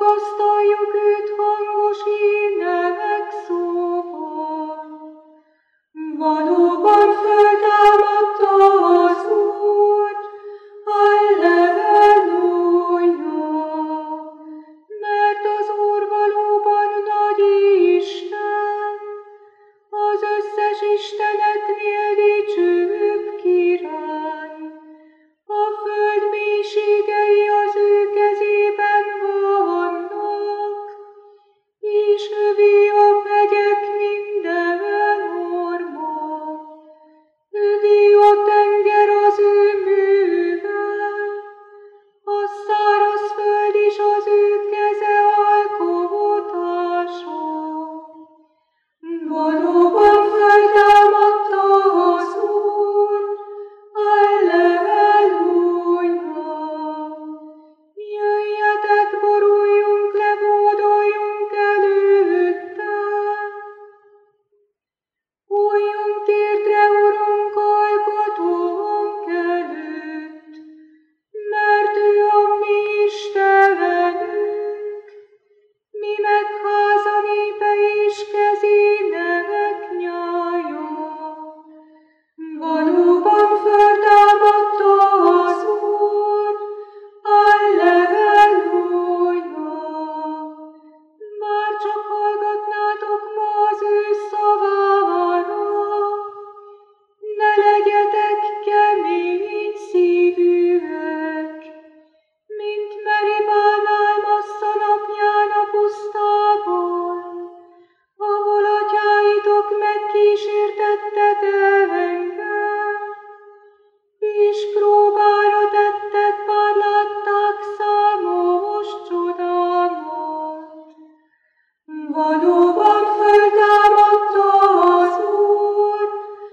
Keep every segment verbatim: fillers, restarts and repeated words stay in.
magasztaljuk őt hangos énemek szóval. Valóban föltámadta az Úr, halleluja! Mert az Úr valóban nagy Isten, az összes isteneknél dicsőbb király. A föld mélységei az ő kezében vannak, és övé a hegyek minden orma. Övé a tenger az ő műve, a száraz föld is az ő keze alkotása. Valóban föltámadta az Úr, halleluja! Jöjjetek, boruljunk le, hódoljunk előtte. Hulljunk térdre, Urunk, alkotónk előtt, mert ő a mi Istenünk, mi meg háza népe és kezének nyája. Valóban föltámadta az Úr, halleluja! Már csak hallgatnátok ma az ő szavára, ne legyetek kemény szívűek, mint Meribán Álmassza napján a pusztában, ahol atyáitok megkísértettek engem, és próbára tettek, bár látták számos csodámat. Valóban föltámadta az Úr,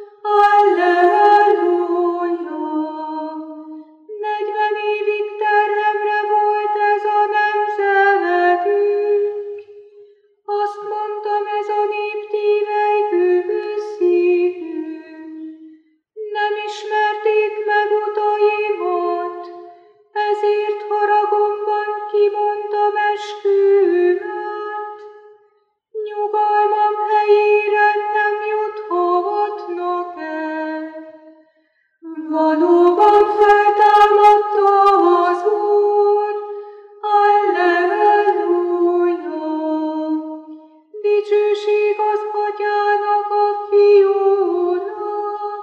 halleluja! Negyven évig terhemre volt ez a nemzetünk, azt mondtam, ez a nép tévelykő szívű. Nem ismerték meg utaimat, ezért haragomban kimondtam esküvőmet. Nyugalmam helyére nem juthatnak el. Valóban föltámadta az Úr, halleluja! Dicsőség az Atyának, a Fiúnak,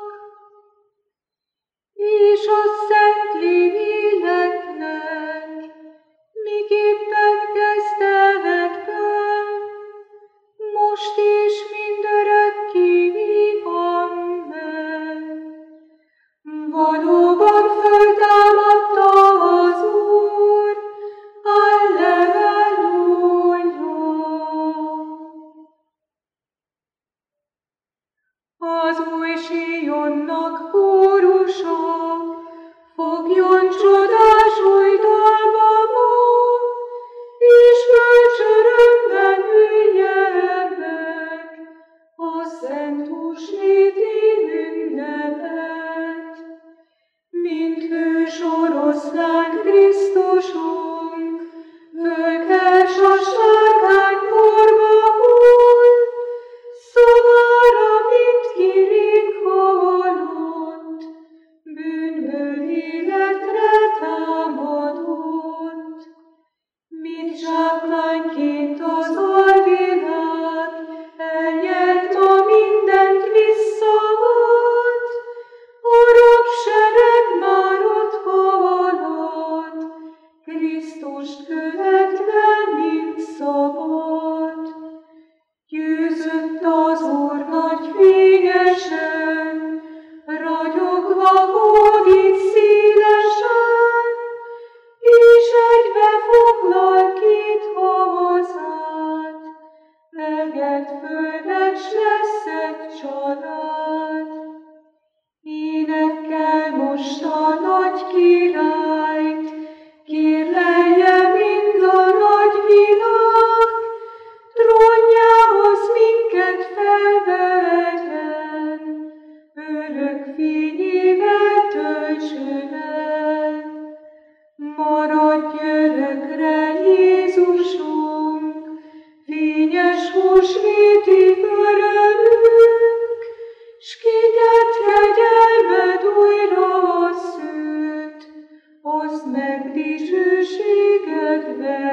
és a Szentléleknek, miképpen kezdetben, most és mindörökké. Amen. Valóban föltámadta az Úr, halleluja! Az új Sionnak kórusa, fogjon csodás új dalba, és bölcs örömben üljen meg a szent húsvéti ünnepet. Mint hős oroszlán Krisztusunk, fölkels a sárkányporba hull, szavára, mint kirik halott, bűnből életre támadott. Mint zsákmányként az alvilág, elnyelt ma mindent visszaad, a rabsereg már ott halad, Krisztust követve mind szabad. Győzött az Úr nagy fényesen, ragyogva hódít szélesen, és egybe foglal két havaz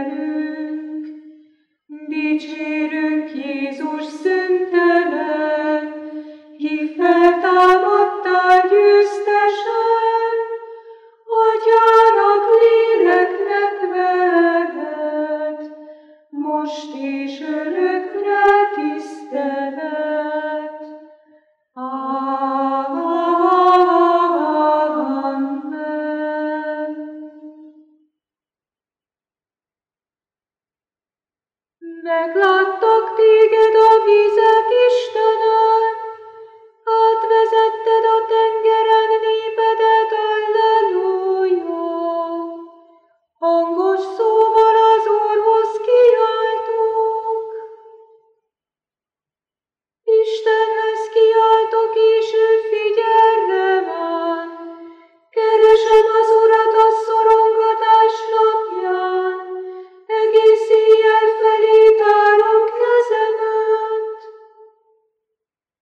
velünk. Dicsérünk Jézus szüntelen, ki feltámadtál győztesen, Atyának, léleknek veled, most és örökre tisztelet. Amen. Megláttak téged a vizek, Istenem, átvezetted a tengeren népedet, alleluja. Hangos szóval az Úrhoz kiáltok. Istenhez kiáltok, és ő figyel rám. Keresem az Urat a szorongatás napján, egész éjjel felé tárom kezemet.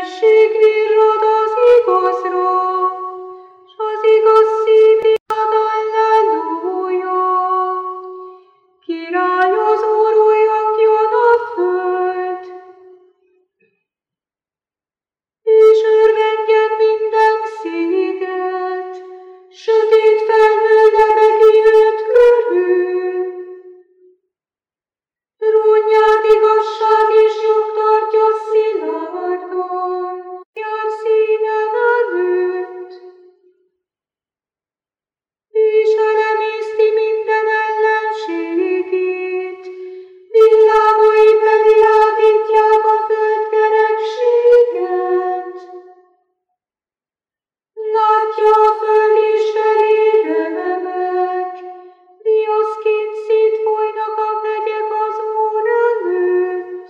Fényesség virrad az igazra, s az igaz szívén, halleluja. Király az Úr, újjongjon a föld, és örvendjen minden sziget, sötét felhő lebegi őt körül. Trónját igazság és jog tartja szilárdan, jár színen előtt, és elemészti minden ellenségét, villámai bevilágítják a föld kerekséget. Látja a föld és felé remek, viaszként szétfolynak a hegyek az Úr előtt.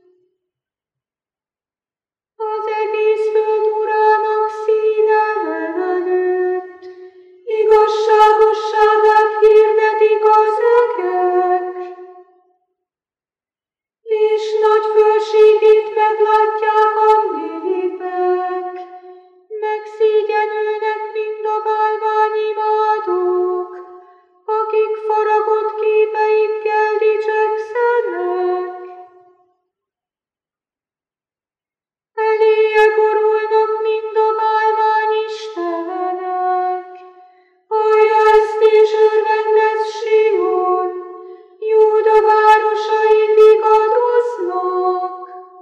Az egész föld urának színe előtt, igazságosságát hirdetik az egek, és nagy fölségét meglátják a népek, megszégyenülnek mind a bálványimádók, akik faragott képeikkel dicsekszenek. Eléje borulnak mind a bálványistenek, hallja ezt és örvendez Sion, Júda városai vigadoznak.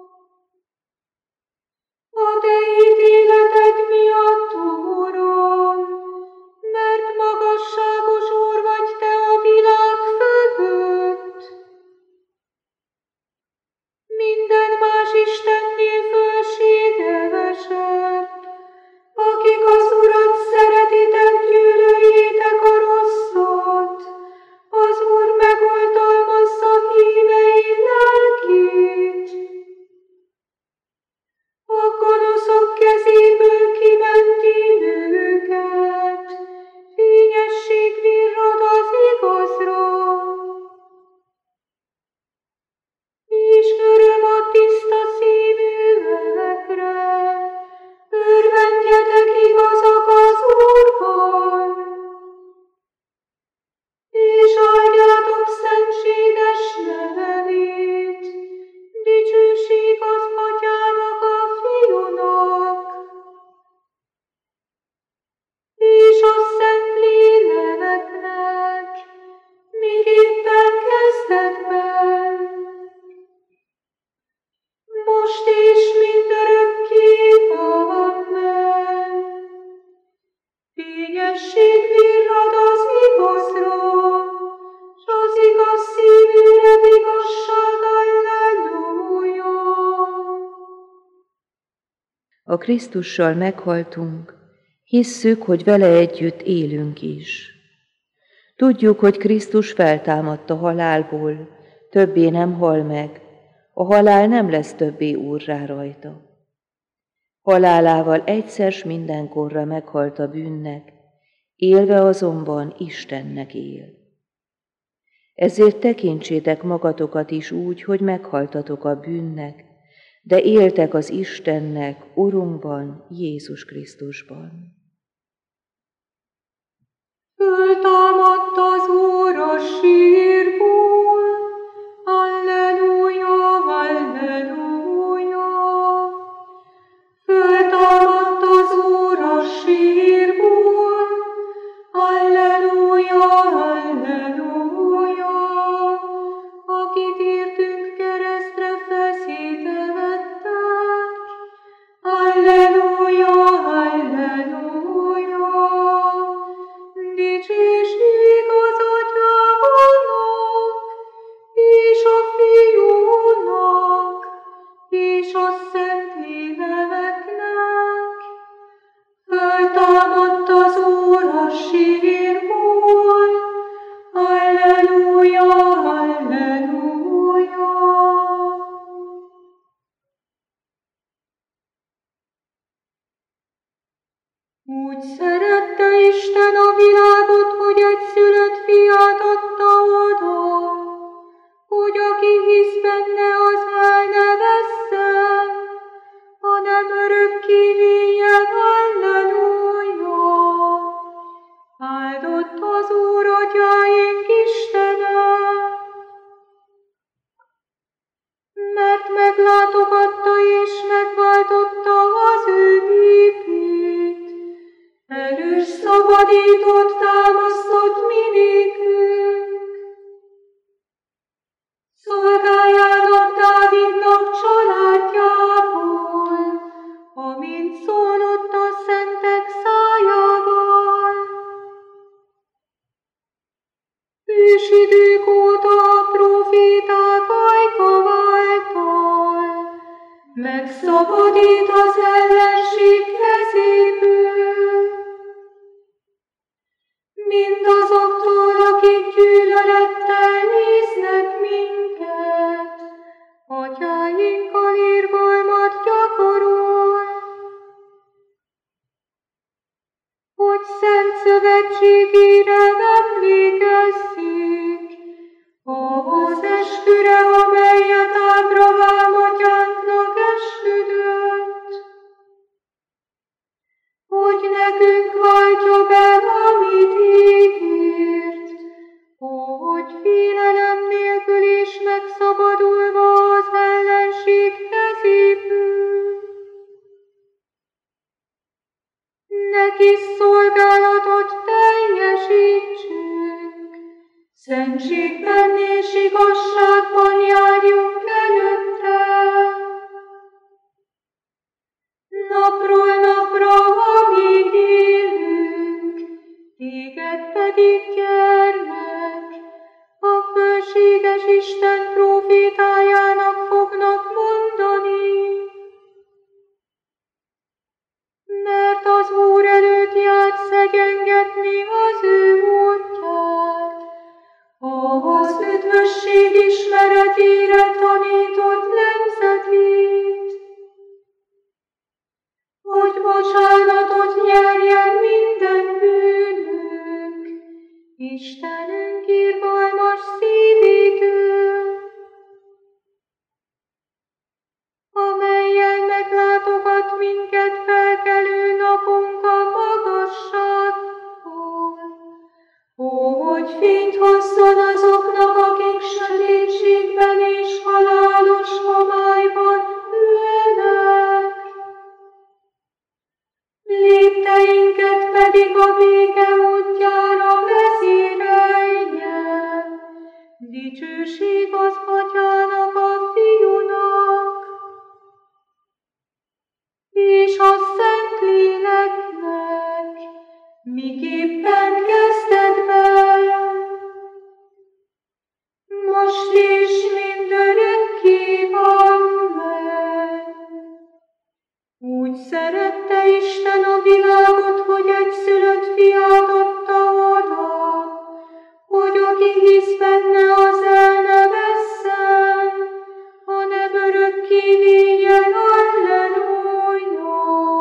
A te ítéleted miatt, Uram, mert magasságos Úr vagy te a világ fölött. Minden más istennél fölségevesebb, akik az Urat szeretitek, gyűlöljétek a rosszat, az Úr megoltalmazza hívei lelkét. A gonoszok kezéből kimenti őket, fényesség virrad az igazra, és öröm a tiszta szívűekre, örvendjetek igazak az Úrban, és áldjátok szentséges nevét, dicsőség az Atyának, a Fiúnak, és a Szentléleknek, miképpen kezdetben, most és mindörökké. Amen. Fényesség virrad az igazra, s az igaz szívűre vigasság, halleluja. A Krisztussal meghaltunk, hisszük, hogy vele együtt élünk is. Tudjuk, hogy Krisztus feltámadt a halálból, többé nem hal meg, a halál nem lesz többé úrrá rajta. Halálával egyszer s mindenkorra meghalt a bűnnek, élve azonban Istennek él. Ezért tekintsétek magatokat is úgy, hogy meghaltatok a bűnnek, de éltek az Istennek, Urunkban, Jézus Krisztusban. Föltámadt az Úr a sírból, halleluja, halleluja. Föltámadt az Úr a sírból, halleluja, halleluja. Akit értünk keresztre feszítve vettek, halleluja, halleluja. Dicsőség az Atyának, és a Fiúnak, és a Szentléleknek. Föltámadt az Úr a sírból, halleluja, halleluja. Úgy szerette Isten a világot, hogy egyszülött fiát adta oda, hogy aki hisz benne, az el ne vesszen, hanem megszabadít az ellenség kezéből. Mindazoktól, akik gyűlölettel néznek minket, atyáinkkal irgalmat gyakorol, hogy szent szövetségére emlékezzék, ahhoz esküre, amelyet Ábrahám atyánknak esküdött, hogy nekünk váltja be, amit ígért, hogy félelem nélkül is megszabadulva az ellenség kezéből. Neki szolgálatot teljesítsünk, szentségben és igazságban járjunk előtte. Napról napra, amíg élünk, téged pedig, gyermek, a fölséges Isten prófétájának fognak mondani. Mert az Úr előtt jár szegyengetni az ő útját, az üdvösség ismeretére tanított nemzetét, hogy bocsánatot nyerjen minden bűnünk, Istenünk irgalmas szívétől, amellyel meglátogat minket felkelő napunk a magasságból, hogy fényt hozzon azoknak, akik sötétségben és halálos homályban ülnek. Lépteinket pedig a béke útjára vezérelje. Dicsőség az Atyának, a Fiúnak, és a Szentléleknek, miképpen kezdetben, most és mindörökké. Amen. Úgy szerette Isten a világot, hogy egyszülött fiát adta oda, hogy aki hisz benne, az el ne vesszen, hanem örökké éljen. Alleluja!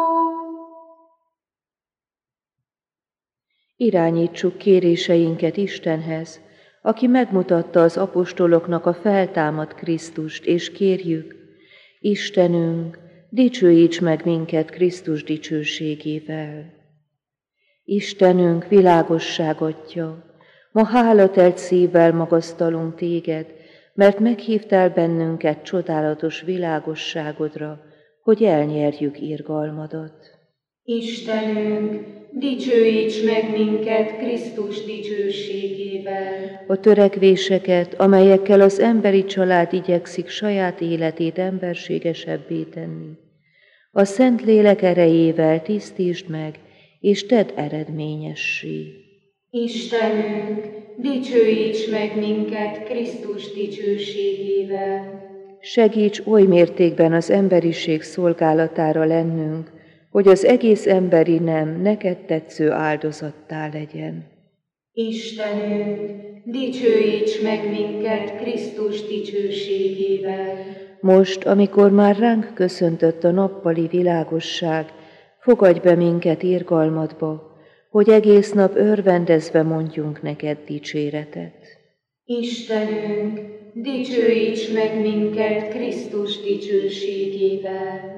Irányítsuk kéréseinket Istenhez, aki megmutatta az apostoloknak a feltámadt Krisztust, és kérjük, Istenünk, dicsőíts meg minket Krisztus dicsőségével. Istenünk, világosság Atya, ma hálatelt szívvel magasztalunk téged, mert meghívtál bennünket csodálatos világosságodra, hogy elnyerjük irgalmadat. Istenünk, dicsőíts meg minket Krisztus dicsőségével. A törekvéseket, amelyekkel az emberi család igyekszik saját életét emberségesebbé tenni, a Szent Lélek erejével tisztítsd meg, és tedd eredményessé. Istenünk, dicsőíts meg minket Krisztus dicsőségével. Segíts oly mértékben az emberiség szolgálatára lennünk, hogy az egész emberi nem neked tetsző áldozattá legyen. Istenünk, dicsőíts meg minket Krisztus dicsőségével. Most, amikor már ránk köszöntött a nappali világosság, fogadj be minket irgalmadba, hogy egész nap örvendezve mondjunk neked dicséretet. Istenünk, dicsőíts meg minket Krisztus dicsőségével.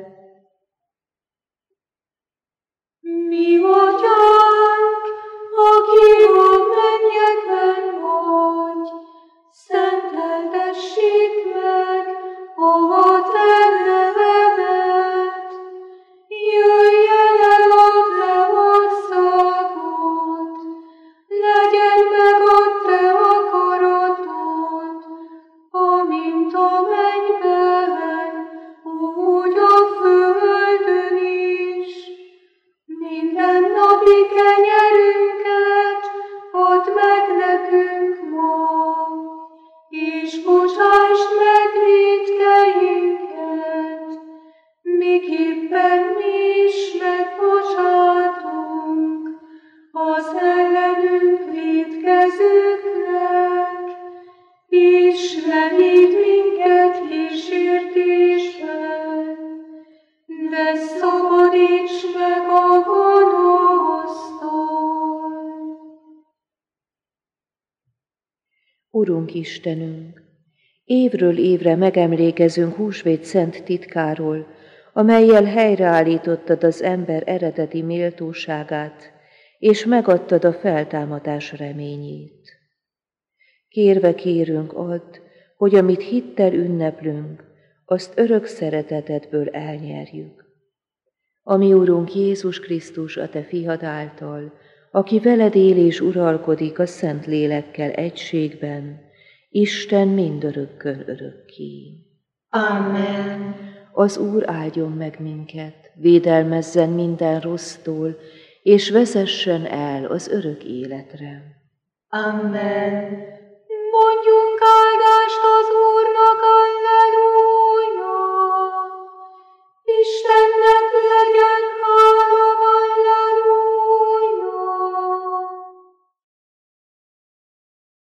Mi Atyánk, aki a mennyekben vagy, szenteltessék meg a te nevedet. Jöjjön el a te országod, legyen meg a te akaratod, amint a mennyben, úgy a földön is. Minden napi miképpen mi is megbocsátunk az ellenünk vétkezőknek, és ne vigy minket kísértésbe, de szabadíts meg a gonosztól. Urunk Istenünk, évről évre megemlékezünk húsvét szent titkáról, amellyel helyreállítottad az ember eredeti méltóságát, és megadtad a feltámadás reményét. Kérve kérünk add, hogy amit hittel ünneplünk, azt örök szeretetedből elnyerjük. Ami Urunk Jézus Krisztus a Te fiad által, aki veled él és uralkodik a Szent Lélekkel egységben, Isten mindörökkön örökké. Amen. Az Úr áldjon meg minket, védelmezzen minden rossztól, és vezessen el az örök életre. Amen.